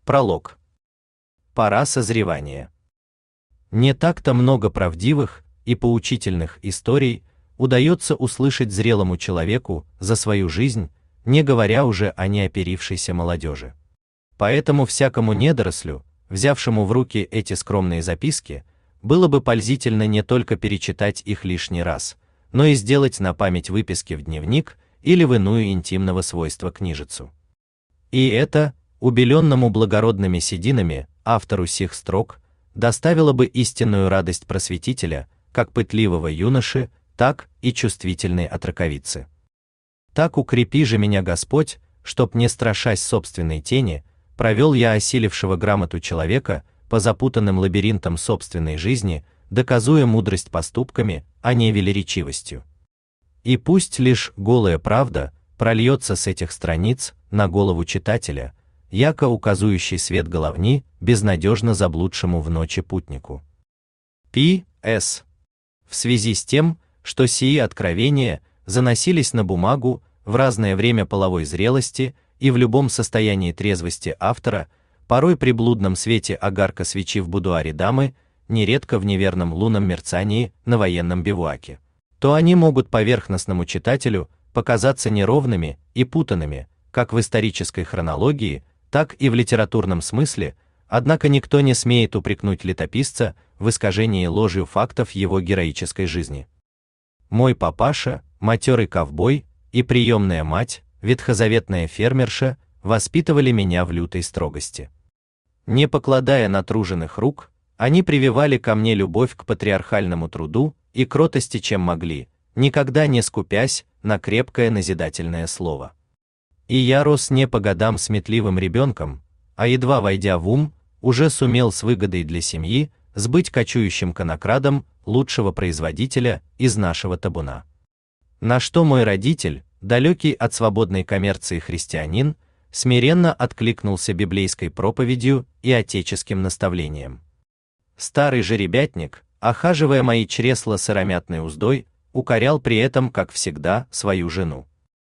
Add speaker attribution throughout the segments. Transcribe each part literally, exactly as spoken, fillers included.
Speaker 1: Пролог. Пора созревания. Не так-то много правдивых и поучительных историй удается услышать зрелому человеку за свою жизнь, не говоря уже о неоперившейся молодежи. Поэтому всякому недорослю, взявшему в руки эти скромные записки, было бы пользительно не только перечитать их лишний раз, но и сделать на память выписки в дневник или в иную интимного свойства книжицу. И это, убеленному благородными сединами автору сих строк, доставило бы истинную радость просветителя, как пытливого юноши, так и чувствительной отроковицы. Так укрепи же меня Господь, чтоб, не страшась собственной тени, провел я осилившего грамоту человека по запутанным лабиринтам собственной жизни, доказуя мудрость поступками, а не велеречивостью. И пусть лишь голая правда прольется с этих страниц на голову читателя, яко указующий свет головни безнадежно заблудшему в ночи путнику. Пи эс. В связи с тем, что сии откровения заносились на бумагу в разное время половой зрелости и в любом состоянии трезвости автора, порой при блудном свете огарка свечи в будуаре дамы, нередко в неверном лунном мерцании на военном бивуаке, то они могут поверхностному читателю показаться неровными и путанными, как в исторической хронологии, так и в литературном смысле, однако никто не смеет упрекнуть летописца в искажении ложью фактов его героической жизни. Мой папаша, матерый ковбой, и приемная мать, ветхозаветная фермерша, воспитывали меня в лютой строгости. Не покладая натруженных рук, они прививали ко мне любовь к патриархальному труду и кротости, чем могли, никогда не скупясь на крепкое назидательное слово. И я рос не по годам сметливым ребенком, а едва войдя в ум, уже сумел с выгодой для семьи сбыть кочующим конокрадом лучшего производителя из нашего табуна. На что мой родитель, далекий от свободной коммерции христианин, смиренно откликнулся библейской проповедью и отеческим наставлением. Старый жеребятник, охаживая мои чресла сыромятной уздой, укорял при этом, как всегда, свою жену.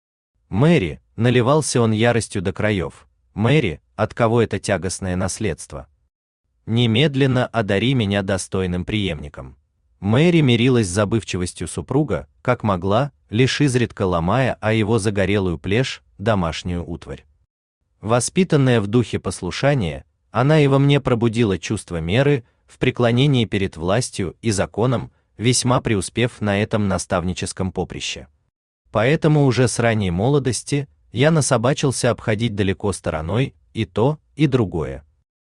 Speaker 1: Мэри, наливался он яростью до краев. Мэри, от кого это тягостное наследство? Немедленно одари меня достойным преемником. Мэри мирилась с забывчивостью супруга, как могла, лишь изредка ломая о его загорелую плешь домашнюю утварь. Воспитанная в духе послушания, она и во мне пробудила чувство меры в преклонении перед властью и законом, весьма преуспев на этом наставническом поприще. Поэтому уже с ранней молодости я насобачился обходить далеко стороной и то, и другое.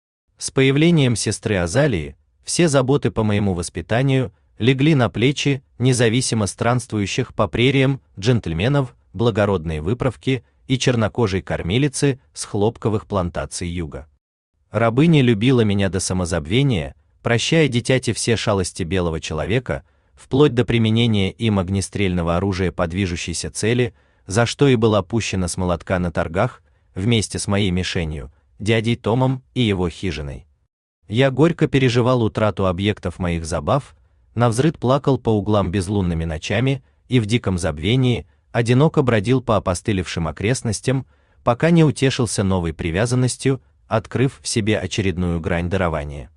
Speaker 1: С появлением сестры Азалии все заботы по моему воспитанию легли на плечи независимо странствующих по прериям джентльменов благородной выправки и чернокожей кормилицы с хлопковых плантаций юга. Рабыня любила меня до самозабвения, прощая дитяти все шалости белого человека, вплоть до применения им огнестрельного оружия по движущейся цели, за что и была пущена с молотка на торгах вместе с моей мишенью, дядей Томом и его хижиной. Я горько переживал утрату объектов моих забав, навзрыд плакал по углам безлунными ночами и в диком забвении одиноко бродил по опостылевшим окрестностям, пока не утешился новой привязанностью, открыв в себе очередную грань дарования.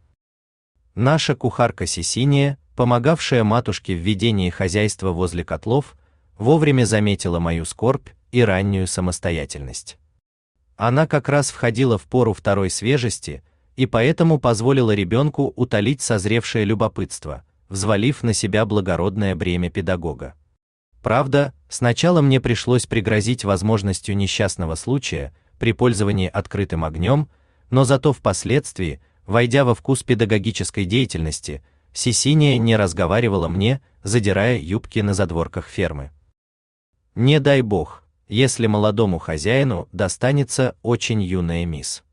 Speaker 1: Наша кухарка Сисиния, помогавшая матушке в ведении хозяйства возле котлов, вовремя заметила мою скорбь и раннюю самостоятельность. Она как раз входила в пору второй свежести и поэтому позволила ребенку утолить созревшее любопытство, взвалив на себя благородное бремя педагога. Правда, сначала мне пришлось пригрозить возможностью несчастного случая при пользовании открытым огнем, но зато впоследствии, войдя во вкус педагогической деятельности, Сисиния не разговаривала мне, задирая юбки на задворках фермы. Не дай бог, если молодому хозяину достанется очень юная мисс.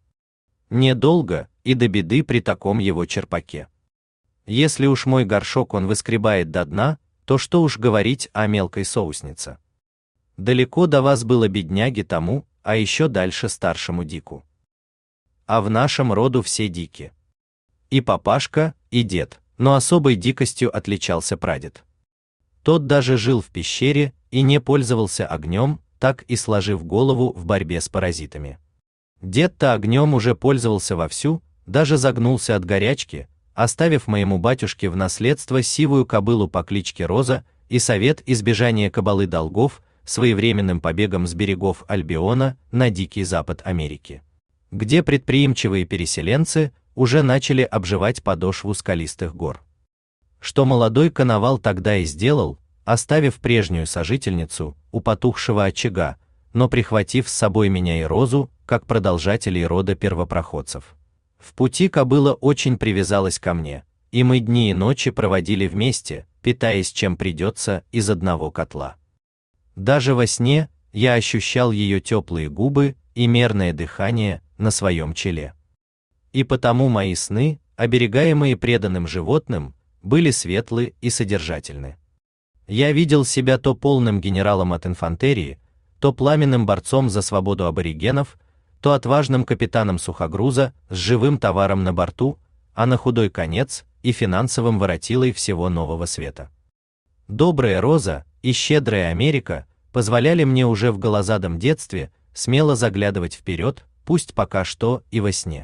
Speaker 1: Недолго и до беды при таком его черпаке. Если уж мой горшок он выскребает до дна, то что уж говорить о мелкой соуснице. Далеко до вас было, бедняги, тому, а еще дальше старшему дику. А в нашем роду все дики. И папашка, и дед, но особой дикостью отличался прадед. Тот даже жил в пещере и не пользовался огнем, так и сложив голову в борьбе с паразитами. Дед-то огнем уже пользовался вовсю, даже загнулся от горячки, оставив моему батюшке в наследство сивую кобылу по кличке Роза и совет избежания кабалы долгов своевременным побегом с берегов Альбиона на дикий запад Америки, где предприимчивые переселенцы уже начали обживать подошву скалистых гор. Что молодой коновал тогда и сделал, оставив прежнюю сожительницу у потухшего очага, но прихватив с собой меня и Розу, как продолжателей рода первопроходцев. В пути кобыла очень привязалась ко мне, и мы дни и ночи проводили вместе, питаясь чем придется из одного котла. Даже во сне я ощущал ее теплые губы и мерное дыхание на своем челе. И потому мои сны, оберегаемые преданным животным, были светлы и содержательны. Я видел себя то полным генералом от инфантерии, то пламенным борцом за свободу аборигенов, то отважным капитаном сухогруза с живым товаром на борту, а на худой конец и финансовым воротилой всего нового света. Добрая Роза и щедрая Америка позволяли мне уже в голозадом детстве смело заглядывать вперед, пусть пока что и во сне.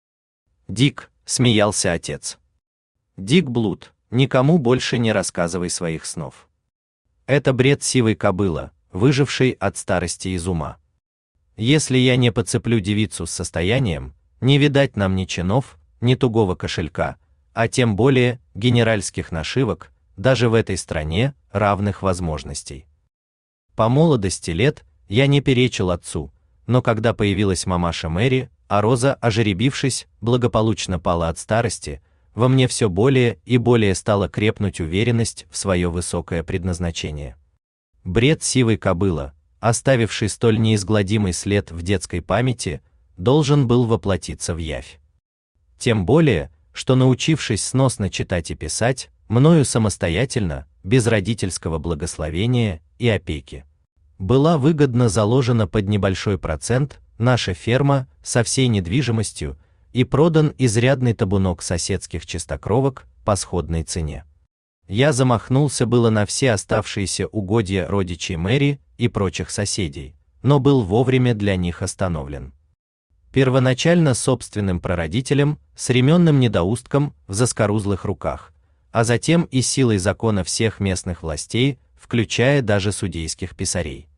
Speaker 1: Дик, смеялся отец. Дик Блуд, никому больше не рассказывай своих снов. Это бред сивой кобыла, выжившей от старости из ума. Если я не подцеплю девицу с состоянием, не видать нам ни чинов, ни тугого кошелька, а тем более генеральских нашивок, даже в этой стране равных возможностей. По молодости лет я не перечил отцу, но когда появилась мамаша Мэри, а Роза, ожеребившись, благополучно пала от старости, во мне все более и более стала крепнуть уверенность в свое высокое предназначение. Бред сивой кобыла, оставивший столь неизгладимый след в детской памяти, должен был воплотиться в явь. Тем более, что, научившись сносно читать и писать, мною самостоятельно, без родительского благословения и опеки, была выгодно заложена под небольшой процент наша ферма со всей недвижимостью и продан изрядный табунок соседских чистокровок по сходной цене. Я замахнулся было на все оставшиеся угодья родичей Мэри и прочих соседей, но был вовремя для них остановлен. Первоначально собственным прародителем, с ременным недоустком в заскорузлых руках, а затем и силой закона всех местных властей, включая даже судейских писарей.